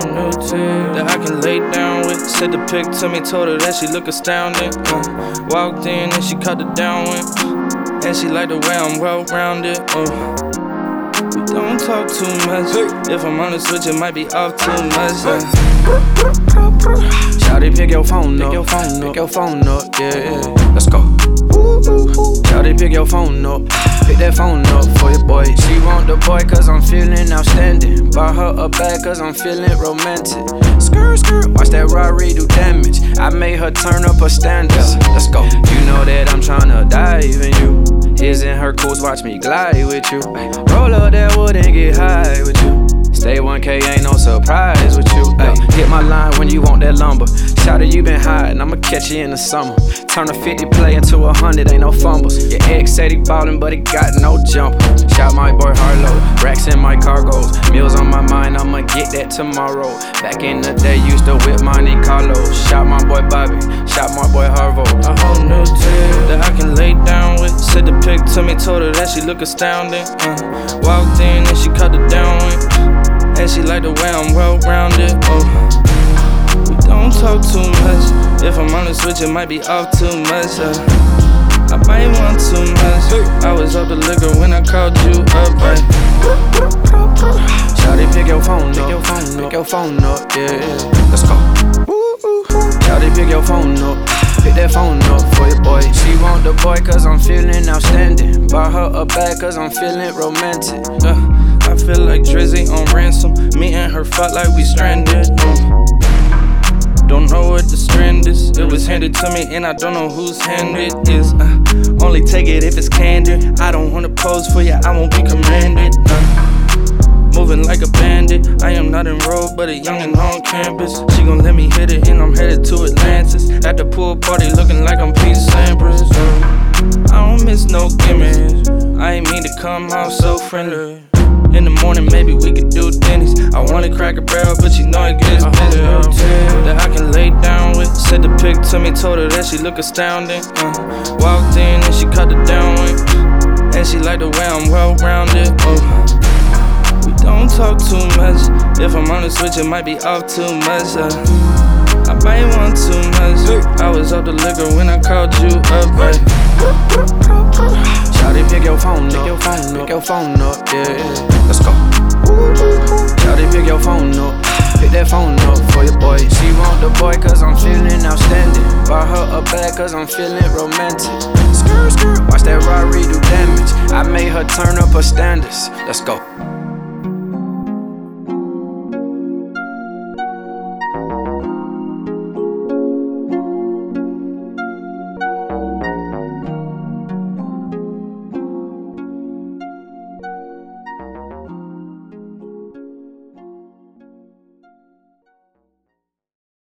whole new team that I can lay down with. Sent the pic to me, told her that she look astounding. Walked in and she cut the downwind, and she like the way I'm well-rounded. We don't talk too much. If I'm honest with you, might be off too much. Shawty, pick your phone up. Pick your phone up, yeah. Let's go. Shawty, pick your phone up. Pick that phone up for your boy. She want the boy cause I'm feeling outstanding. Bought her a bag cause I'm feeling romantic. Skirt, skirt, watch that Rari do damage. I made her turn up her standards. Let's go. You know that I'm tryna dive in you. Isn't her cool, watch me glide with you. Roll up that wood and get high with you. Stay 1K, ain't no surprise with you. Hit my line when you want that lumber. Shawty, you been hiding, I'ma catch you in the summer. Turn a 50 play into 100, ain't no fumbles. Your ex said he ballin', but he got no jumper. Shout my boy Harlow, racks in my cargos. Meals on my mind, I'ma get that tomorrow. Back in the day, used to whip Monte Carlo. Shout my boy Bobby, shout my boy Harvo. A whole new team that I can lay down with. Sent the pic to me, told her that she look astounding. Walked in and she cut the downwind, and she like the way I'm well-rounded. We don't talk too much. If I'm honest with you, might be off too much. I might want too much. I was up the liquor when I called you up. Shawty, pick your phone up. Pick your phone up, yeah. Let's go. Shawty, pick your phone up. Pick that phone up for your boy. She want the boy cause I'm feeling outstanding. Bought her a bag cause I'm feeling romantic. I feel like Drizzy on ransom. Me and her fuck like we stranded. Don't know what the strand is. It was handed to me and I don't know whose hand it is. Only take it if it's candid. I don't wanna pose for you, I won't be commanded. Moving like a bandit. I am not enrolled, but a youngin' on campus. She gon' let me hit it and I'm headed to Atlantis. At the pool party looking like I'm Pete Sampras. I don't miss no gimmicks. I ain't mean to come out so friendly. In the morning, maybe we could do Denny's. I wanna crack a barrel, but you know it gets busy. That I can lay down with. Sent the pic to me, told her that she look astounding. Walked in and she cut the downwind, and she like the way I'm well-rounded. We don't talk too much. If I'm honest with you, might be off too much. I might want too much. I was up the liquor when I called you up. Shawty, pick your phone up. Pick your phone up, yeah. Let's go. Shawty, pick your phone up. Pick that phone up for your boy. She want the boy cause I'm feeling outstanding. Bought her a bag cause I'm feeling romantic. Skirt, skirt, watch that Rari do damage. I made her turn up her standards. Let's go.